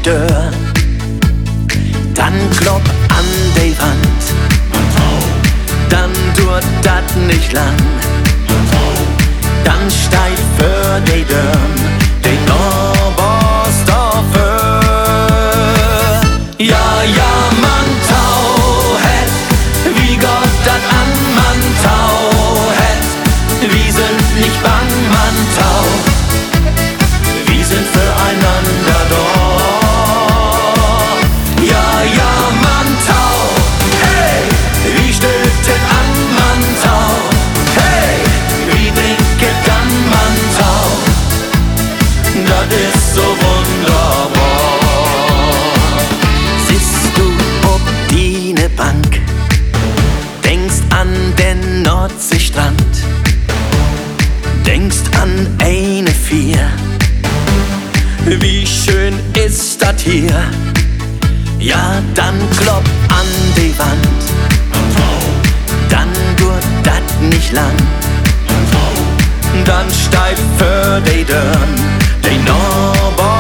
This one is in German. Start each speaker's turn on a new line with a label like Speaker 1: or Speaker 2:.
Speaker 1: stör. Dann klopp an die Wand, dann tut dat nicht lang. Dann steig für die Dörn, die Norbos dafür. Ja, ja, man tau het, wie Gott dat an man tau het. Wir sind nicht bang, man tau, wir sind füreinander da. Ja, ja, man tau, hey, wie stötet an man tau, hey, wie trinket dann man tau, das ist so wunderbar. Sitzt du ob die Bank, denkst an den Nordseestrand, denkst an eine Vier, wie schön ist das hier. Ja, dann klopp an die Wand, dann tut dat nicht lang. Dann steig für die Dörn, die Norbos